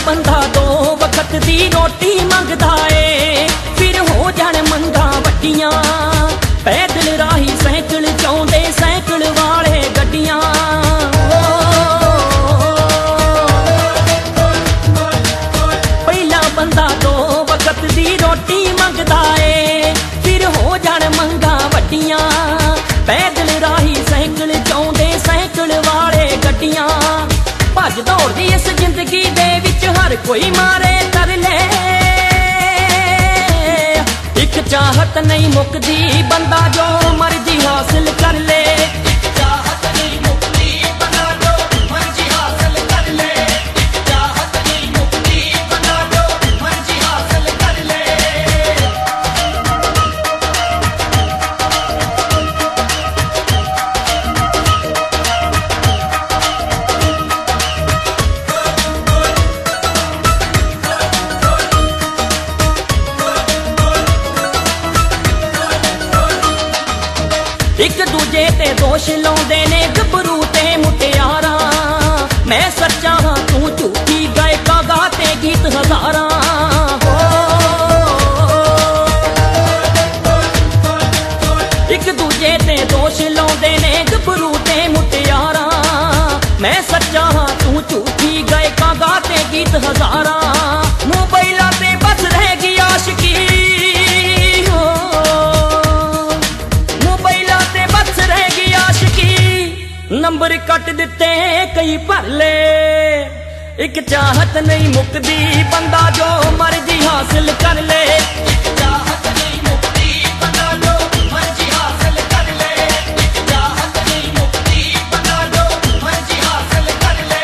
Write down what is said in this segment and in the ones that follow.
बंदा दो वक्त दी रोटी मंगदा ए, फिर हो जाण मंगा वड्डियां। पैदल राही सैकल चाहुंदे सैकल वाले गड्डियां। पहला बंदा दो वक्त दी रोटी मंगदा ए, फिर हो जाण मंगा वड्डियां। पैदल राही सैकल चाहुंदे सैकल वाले गड्डियां। भज दौड़ दी इस जिंदगी दे विच हर कोई मारे तरले, एक चाहत नहीं मुकदी बंदा जो मर्जी हासिल कर ले। चाहत नहीं मुकदी बंदा जो मर्जी हासिल कर ले। चाहत नहीं मुकदी बंदा जो मर्जी हासिल कर ले। एक दूजे ते दोष लाउंदे ने गभरू ते मुटियारा। मैं सच्चा हां तू झूठी गायका गाते गीत हजारा। एक दूजे ते दोष लाउंदे ने गभरू ते मुटियारा। मैं सच्चा हां तू झूठी गायका गाते गीत हजारा। मोबाइला ते बस रह गई आशिकी, नंबर कट दिते कई भर ले। एक चाहत नहीं मुकदी बंदा जो मर्जी हासिल कर ले। चाहत नहीं मुकदी बंदा जो मर्जी हासिल कर ले। चाहत नहीं मुकदी बंदा जो मर्जी हासिल कर ले।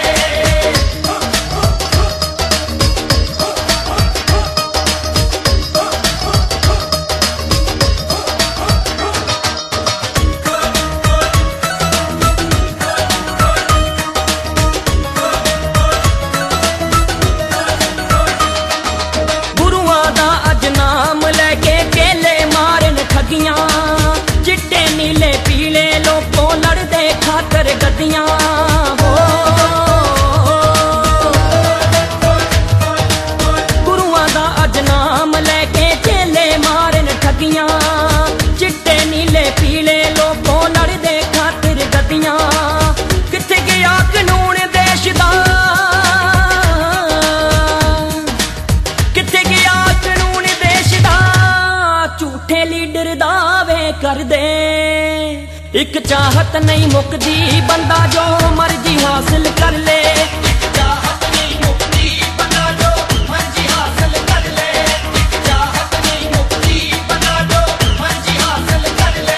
चिट्टे नीले पीले लोगों लड़दे खातर गद्दियां। गुरुआं दा अज नाम लैके चेले मारन ठगियां। चिट्टे नीले पीले लोगों लड़दे खातर गद्दियां। किथे गया कानून देश दा, किथे गया कानून देश दा। झूठे लीडर दावे कर दे। एक चाहत नहीं मुकदी बंदा जो मर्जी हासिल कर ले। चाहत नहीं मुकदी बंदा जो मर्जी हासिल कर ले। चाहत नहीं मुकदी बंदा जो मर्जी हासिल कर ले।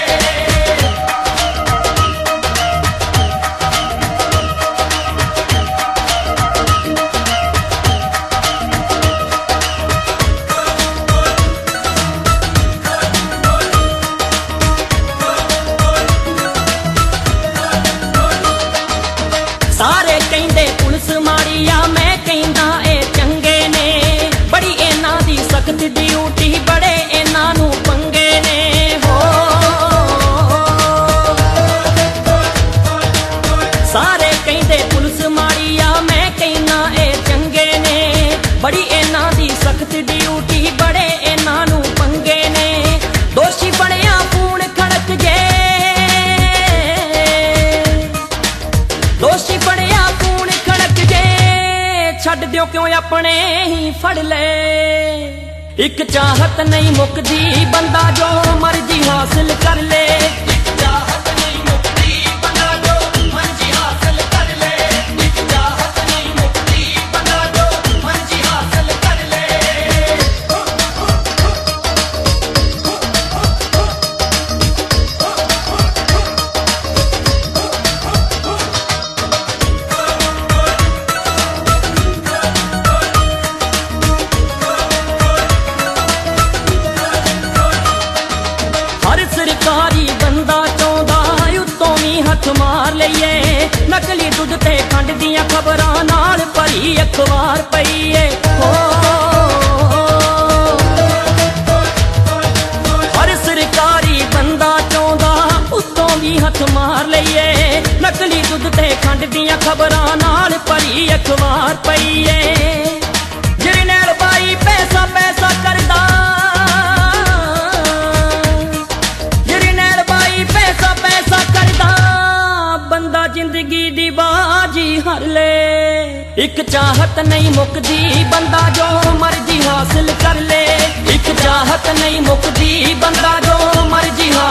सारे कहंदे पुलिस माड़ी आ, मैं कहंदा ए चंगे ने। बड़ी इन्हां दी सख्त ड्यूटी बड़े इन्हां नूं पंगे ने। हो सारे कहंदे पुलिस माड़ी आ, मैं कहंदा ए चंगे ने। बड़ी इन्हां दी सख्त ड्यूटी बड़े इन्हां नूं पंगे ने। दोषी बणिया खून खड़क जे, दोषी बणिया खून खड़क जे। छड्ड दियो क्यों अपने ही फड़ ले। एक चाहत नहीं मुकदी बंदा जो मर्जी हासिल कर ले। चाहत नहीं मुकदी बंदा जो मर्जी हासिल कर ले। चाहत नहीं मुकदी बंदा जो मर्जी हासिल कर ले। सरकारी बंदा चाहुंदा उत्तों भी हथ मार लईए। नकली दुध ते खंड दियां खबरां नाल भरी अखबार पईए। हर सरकारी बंदा चाहुंदा उत्तों भी हथ मार लईए। नकली दुध ते खंड दियां खबरां नाल भरी अखबार पईए। एक चाहत नहीं मुकदी बंदा जो मर्जी हासिल कर ले। एक चाहत नहीं मुकदी बंदा जो मर्जी